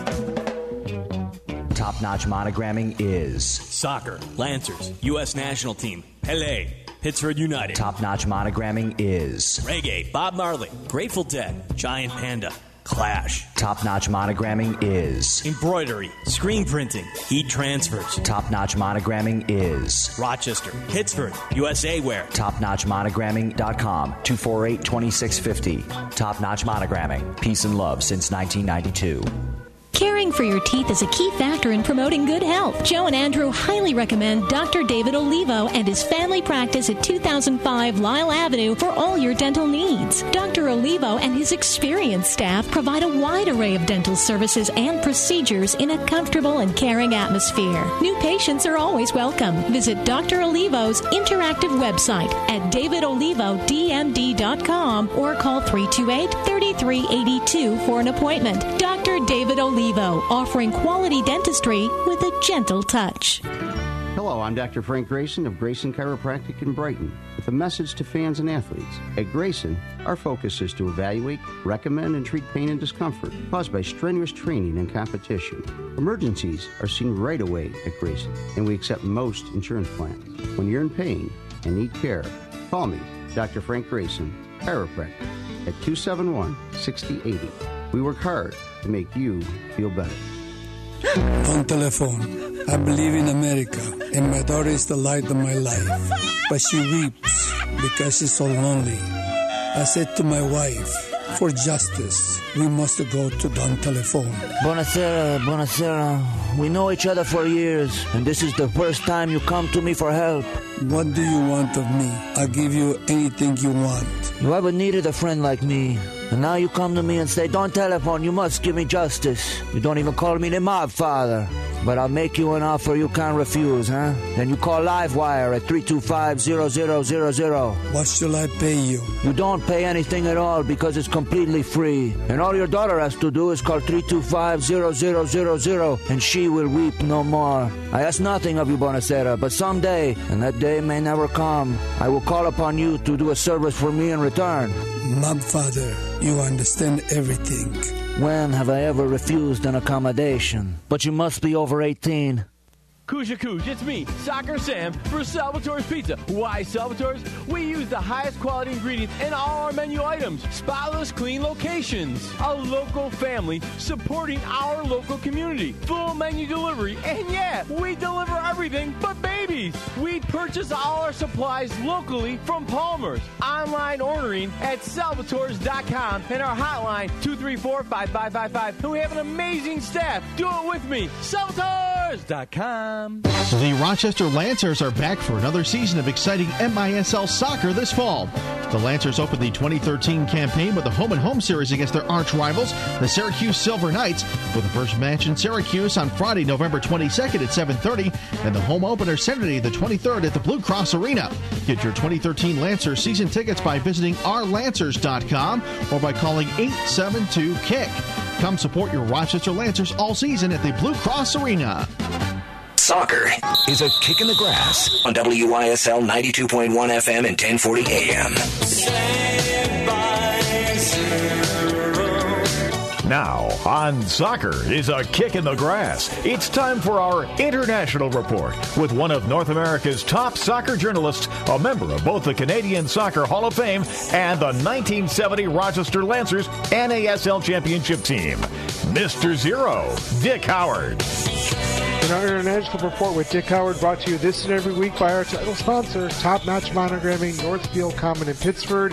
Top-notch monogramming is Soccer, Lancers, U.S. National Team, Pele, Pittsburgh United. Top-notch monogramming is Reggae, Bob Marley, Grateful Dead, Giant Panda, Clash. Top-notch monogramming is Embroidery, screen printing, heat transfers. Top-notch monogramming is Rochester, Pittsburgh, USA Wear. TopNotchMonogramming.com, 248-2650. Top-notch monogramming, peace and love since 1992. Caring for your teeth is a key factor in promoting good health. Joe and Andrew highly recommend Dr. David Olivo and his family practice at 2005 Lyle Avenue for all your dental needs. Dr. Olivo and his experienced staff provide a wide array of dental services and procedures in a comfortable and caring atmosphere. New patients are always welcome. Visit Dr. Olivo's interactive website at davidolivodmd.com or call 328-3382 for an appointment. Dr. David Olivo, offering quality dentistry with a gentle touch. Hello, I'm Dr. Frank Grayson of Grayson Chiropractic in Brighton with a message to fans and athletes. At Grayson, our focus is to evaluate, recommend, and treat pain and discomfort caused by strenuous training and competition. Emergencies are seen right away at Grayson, and we accept most insurance plans. When you're in pain and need care, call me, Dr. Frank Grayson, chiropractor, at 271-6080. We work hard to make you feel better. On telephone, I believe in America, and my daughter is the light of my life. But she weeps because she's so lonely. I said to my wife, for justice, we must go to Don Telephone. Buonasera. We know each other for years, and this is the first time you come to me for help. What do you want of me? I'll give you anything you want. You ever needed a friend like me? And now you come to me and say, Don Telephone, you must give me justice. You don't even call me the mob father. But I'll make you an offer you can't refuse, huh? Then you call Livewire at 325-0000. What shall I pay you? You don't pay anything at all because it's completely free. And all your daughter has to do is call 325-0000 and she will weep no more. I ask nothing of you, Buonasera, but someday, and that day may never come, I will call upon you to do a service for me in return. Mob father, you understand everything. When have I ever refused an accommodation? But you must be over 18. Kuja Kuj, it's me, Soccer Sam, for Salvatore's Pizza. Why Salvatore's? We use the highest quality ingredients in all our menu items. Spotless, clean locations. A local family supporting our local community. Full menu delivery. And yeah, we deliver everything but babies. We purchase all our supplies locally from Palmer's. Online ordering at salvatores.com and our hotline 234-5555. And we have an amazing staff. Do it with me. Salvatores.com. The Rochester Lancers are back for another season of exciting MISL soccer this fall. The Lancers opened the 2013 campaign with a home-and-home series against their arch rivals, the Syracuse Silver Knights, with the first match in Syracuse on Friday, November 22nd at 7:30, and the home opener Saturday, the 23rd, at the Blue Cross Arena. Get your 2013 Lancers season tickets by visiting ourlancers.com or by calling 872-KICK. Come support your Rochester Lancers all season at the Blue Cross Arena. Soccer is a kick in the grass on WYSL 92.1 FM and 1040 AM. Now, on Soccer is a Kick in the Grass. It's time for our International Report with one of North America's top soccer journalists, a member of both the Canadian Soccer Hall of Fame and the 1970 Rochester Lancers NASL Championship team, Mr. Zero, Dick Howard. In our International Report with Dick Howard, brought to you this and every week by our title sponsor, Top Notch Monogramming, Northfield Common in Pittsford.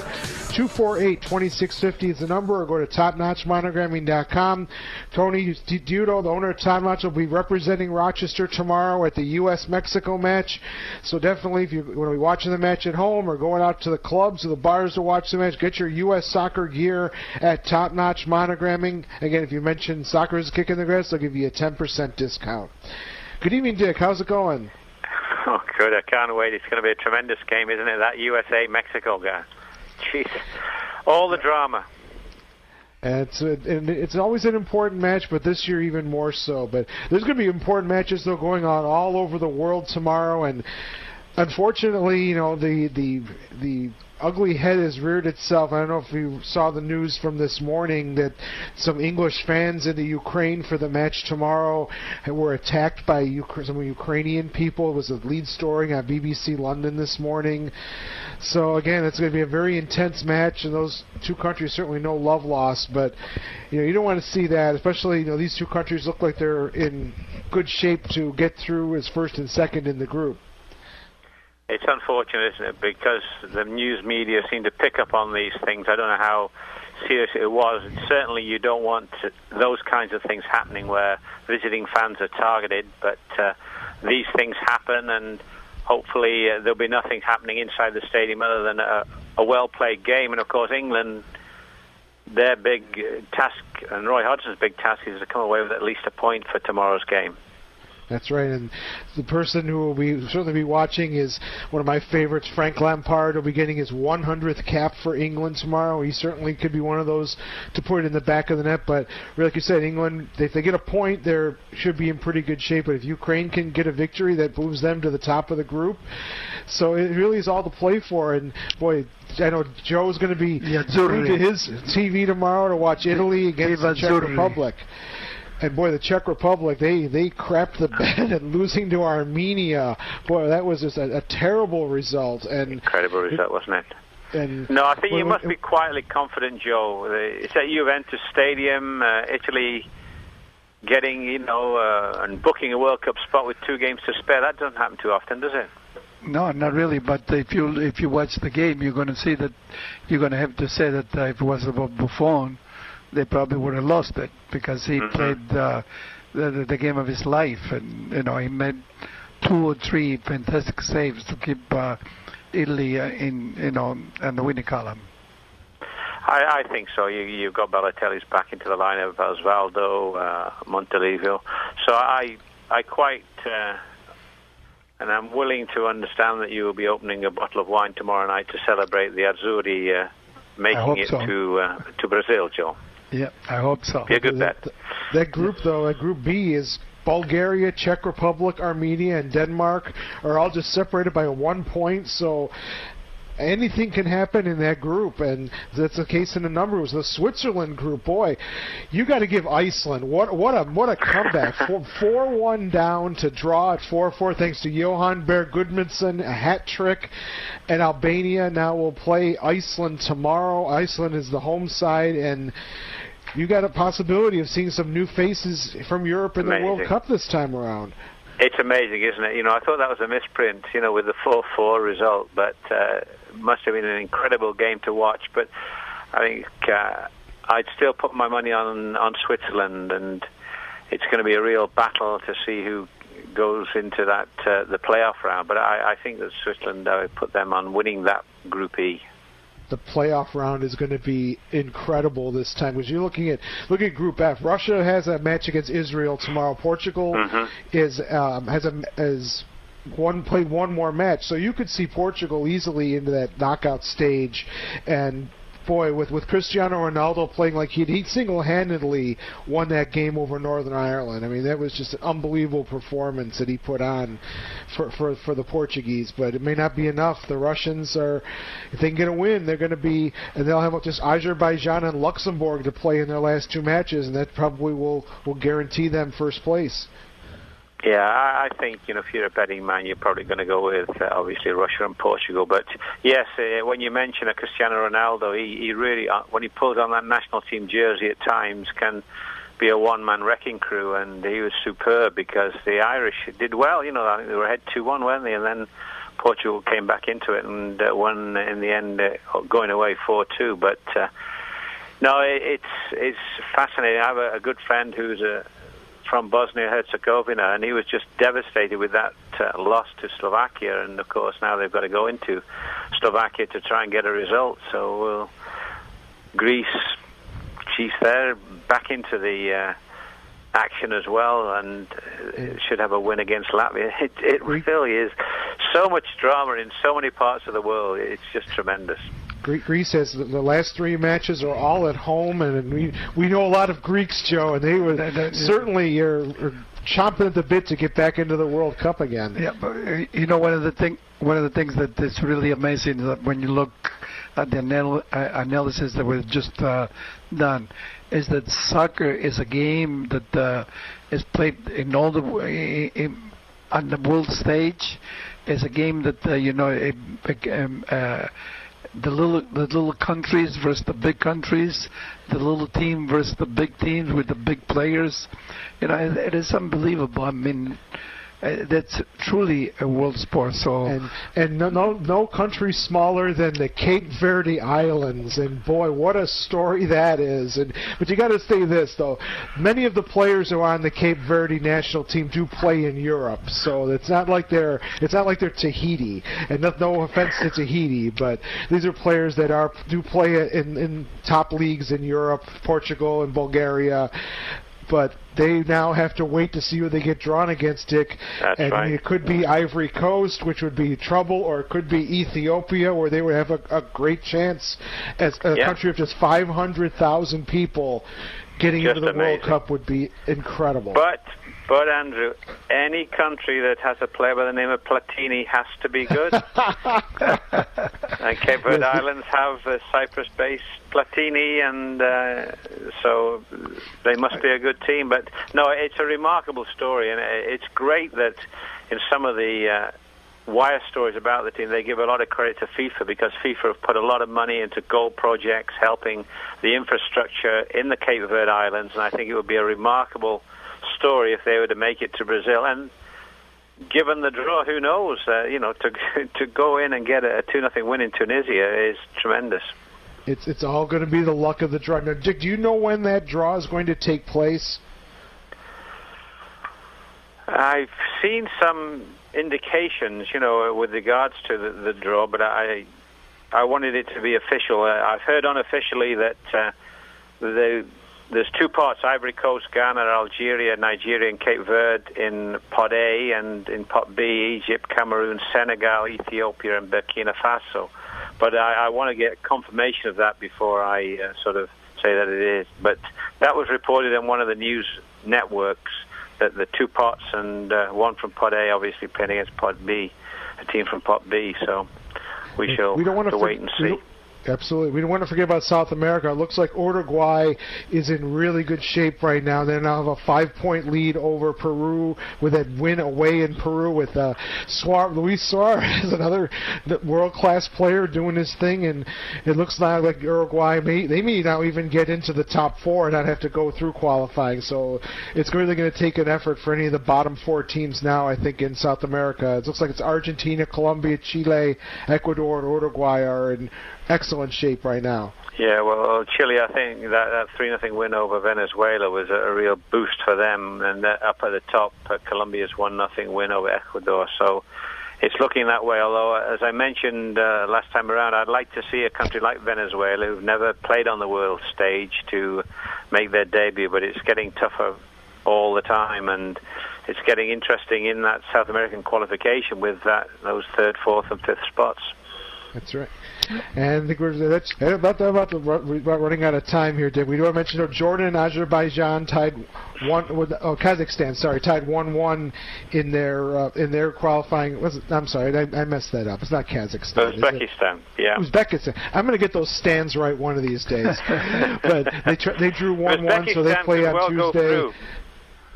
248-2650 is the number, or go to topnotchmonogramming.com. Tony Dudo, the owner of Top Notch, will be representing Rochester tomorrow at the U.S.-Mexico match. So definitely, if you want to be watching the match at home or going out to the clubs or the bars to watch the match, get your U.S. soccer gear at Top Notch Monogramming. Again, if you mention Soccer is a Kick in the Grass, they'll give you a 10% discount. Good evening, Dick. How's it going? Oh, good. I can't wait. It's going to be a tremendous game, isn't it? That USA-Mexico guy. Jeez. All the drama. And it's always an important match, but this year even more so. But there's going to be important matches, though, going on all over the world tomorrow. And unfortunately, you know, the ugly head has reared itself. I don't know if you saw the news from this morning that some English fans in the Ukraine for the match tomorrow were attacked by some Ukrainian people. It was a lead story on BBC London this morning. So again, it's going to be a very intense match, and those two countries certainly no love lost. But you don't want to see that, especially these two countries look like they're in good shape to get through as first and second in the group. It's unfortunate, isn't it? Because the news media seem to pick up on these things. I don't know how serious it was. Certainly, you don't want those kinds of things happening where visiting fans are targeted. But these things happen, and hopefully there'll be nothing happening inside the stadium other than a well-played game. And of course, England, their big task, and Roy Hodgson's big task, is to come away with at least a point for tomorrow's game. That's right, and the person who will certainly be watching is one of my favorites, Frank Lampard. Will be getting his 100th cap for England tomorrow. He certainly could be one of those to put in the back of the net, but like you said, England, if they get a point, they should be in pretty good shape, but if Ukraine can get a victory, that moves them to the top of the group. So it really is all to play for, and boy, I know Joe's going to be glued to his TV tomorrow to watch Italy against the Czech Republic. And boy, the Czech Republic, they crapped the bed and losing to Armenia. Boy, that was just a terrible result. And incredible result, wasn't it? And no, I think you must be quietly confident, Joe. It's at Juventus Stadium, Italy getting, and booking a World Cup spot with 2 games to spare. That doesn't happen too often, does it? No, not really. But if you watch the game, you're going to see that you're going to have to say that if it was about Buffon, they probably would have lost it because he played the game of his life, and he made 2 or 3 fantastic saves to keep Italy in the winning column. I think so. You've got Balotelli's back into the lineup, Osvaldo, Montolivo. So I quite and I'm willing to understand that you will be opening a bottle of wine tomorrow night to celebrate the Azzurri making it to Brazil, Joe. Yeah, I hope so. Be a good bet. That group, though, that Group B is Bulgaria, Czech Republic, Armenia, and Denmark are all just separated by 1 point, so anything can happen in that group, and that's the case in the numbers. The Switzerland group, boy, you got to give Iceland what a comeback! 4-1 down to draw at 4-4 thanks to Johan Berg Gudmundsson, a hat trick. And Albania now will play Iceland tomorrow. Iceland is the home side, and you got a possibility of seeing some new faces from Europe in the World Cup this time around. It's amazing, isn't it? I thought that was a misprint, with the 4-4 result, but must have been an incredible game to watch. But I think I'd still put my money on Switzerland, and it's going to be a real battle to see who goes into that the playoff round. But I think that Switzerland, I would put them on winning that Group E. The playoff round is going to be incredible this time, because you're look at Group F. Russia has a match against Israel tomorrow. Portugal has played one more match, so you could see Portugal easily into that knockout stage. And boy, with Cristiano Ronaldo playing like he single-handedly won that game over Northern Ireland. I mean, that was just an unbelievable performance that he put on for the Portuguese. But it may not be enough. The Russians if they can get a win, they're going to be, and they'll have just Azerbaijan and Luxembourg to play in their last 2 matches, and that probably will guarantee them first place. Yeah, I think, if you're a betting man, you're probably going to go with, obviously, Russia and Portugal. But, yes, when you mention a Cristiano Ronaldo, he really, when he pulls on that national team jersey at times, can be a one-man wrecking crew, and he was superb because the Irish did well. You know, I think they were ahead 2-1, weren't they? And then Portugal came back into it and won in the end, going away 4-2. But no, it's fascinating. I have a good friend who's from Bosnia-Herzegovina, and he was just devastated with that loss to Slovakia. And of course, now they've got to go into Slovakia to try and get a result. So Greece, geez, they're back into the action as well, and should have a win against Latvia. It really is so much drama in so many parts of the world. It's just tremendous. Greece has the last 3 matches are all at home, and we know a lot of Greeks, Joe, and they were certainly are chomping at the bit to get back into the World Cup again. Yeah, but you know, one of the things that is really amazing is that when you look at the analysis that was just done, is that soccer is a game that is played in all on the world stage. It's a game that the little countries versus the big countries, the little team versus the big teams with the big players. You know, it is unbelievable. I mean, that's truly a world sport. So and no country smaller than the Cape Verde Islands, and boy, what a story that is. But you got to say this though, many of the players who are on the Cape Verde national team do play in Europe, so it's not like they're Tahiti. And no offense to Tahiti, but these are players that do play in top leagues in Europe, Portugal and Bulgaria. But they now have to wait to see who they get drawn against, Dick. That's and right. It could be Ivory Coast, which would be trouble, or it could be Ethiopia, where they would have a great chance as a country of just 500,000 people getting just into the amazing. World Cup would be incredible. But Andrew, any country that has a player by the name of Platini has to be good. And Cape Verde Islands have Cyprus-based Platini, and so they must be a good team. But no, it's a remarkable story, and it's great that in some of the wire stories about the team, they give a lot of credit to FIFA, because FIFA have put a lot of money into goal projects, helping the infrastructure in the Cape Verde Islands, and I think it would be a remarkable story if they were to make it to Brazil. And given the draw, who knows? To go in and get a 2-0 win in Tunisia is tremendous. It's all going to be the luck of the draw. Now, Dick, do you know when that draw is going to take place? I've seen some indications, with regards to the draw, but I wanted it to be official. I've heard unofficially that there's 2 parts: Ivory Coast, Ghana, Algeria, Nigeria, and Cape Verde in Pot A, and in Pot B, Egypt, Cameroon, Senegal, Ethiopia, and Burkina Faso. But I want to get confirmation of that before I sort of say that it is. But that was reported on one of the news networks, that the 2 pots, and one from Pot A obviously playing against Pot B, a team from Pot B. So we shall have to wait and see. Absolutely. We don't want to forget about South America. It looks like Uruguay is in really good shape right now. They now have a 5-point lead over Peru with that win away in Peru with Luis Suarez, another world-class player doing his thing. And it looks now like Uruguay may now even get into the top 4 and not have to go through qualifying. So it's really going to take an effort for any of the bottom 4 teams now, I think, in South America. It looks like it's Argentina, Colombia, Chile, Ecuador, and Uruguay are in excellent shape right now. Yeah, well, Chile, I think that 3-0 win over Venezuela was a real boost for them, and up at the top, Colombia's 1-0 win over Ecuador. So it's looking that way, although, as I mentioned last time around, I'd like to see a country like Venezuela, who've never played on the world stage, to make their debut, but it's getting tougher all the time, and it's getting interesting in that South American qualification with those 3rd, 4th, and 5th spots. That's right. And I think we're about running out of time here, Dick. We do want to mention Jordan and Azerbaijan tied Kazakhstan. Sorry, tied 1-1 in their qualifying. I'm sorry, I messed that up. It's not Kazakhstan. Uzbekistan. Yeah. Uzbekistan. I'm going to get those stands right one of these days. But they drew 1-1, so they play on Tuesday.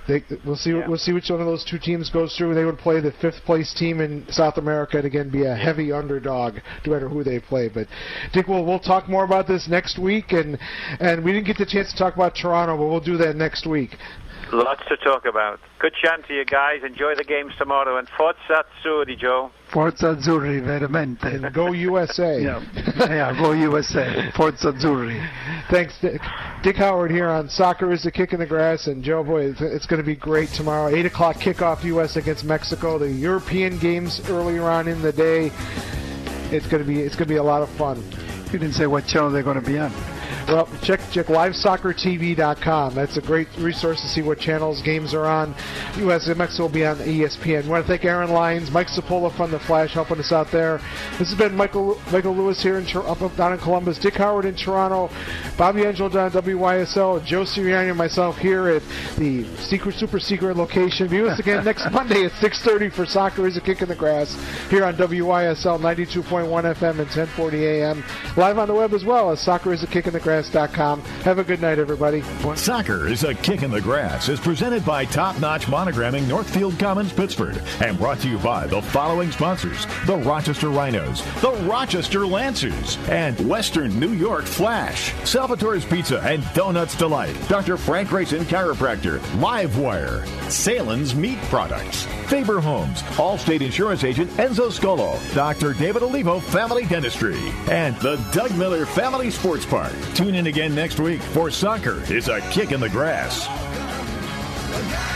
We'll see which one of those two teams goes through. They would play the 5th place team in South America and again be a heavy underdog no matter who they play. But Dick, we'll talk more about this next week, and we didn't get the chance to talk about Toronto, but we'll do that next week. Lots to talk about. Good chant to you guys. Enjoy the games tomorrow. And Forza Azzurri, Joe. Forza Azzurri, veramente. And go USA. yeah, go USA. Forza Azzurri. Thanks, Dick. Dick Howard here on Soccer is a Kick in the Grass. And Joe, boy, it's going to be great tomorrow. 8 o'clock kickoff U.S. against Mexico. The European games earlier on in the day. It's going to be a lot of fun. You didn't say what channel they're going to be on. Well, check livesoccertv.com. That's a great resource to see what channels games are on. U.S. and Mexico will be on ESPN. We want to thank Aaron Lyons, Mike Cipolla from The Flash helping us out there. This has been Michael Lewis here down in Columbus, Dick Howard in Toronto, Bobby Angelo down at WYSL, Joe Sirianni and myself here at the super secret location. View us again next Monday at 6:30 for Soccer is a Kick in the Grass here on WYSL 92.1 FM and 1040 AM. Live on the web as well as soccerisakickinthegrass.com. Have a good night, everybody. Soccer is a Kick in the Grass is presented by Top Notch Monogramming, Northfield Commons, Pittsford, and brought to you by the following sponsors: the Rochester Rhinos, the Rochester Lancers, and Western New York Flash, Salvatore's Pizza and Donuts Delight, Dr. Frank Grayson Chiropractor, Livewire, Salen's Meat Products, Faber Homes, Allstate Insurance Agent Enzo Scolo, Dr. David Olivo Family Dentistry, and the Doug Miller Family Sports Park. Tune in again next week for Soccer is a Kick in the Grass.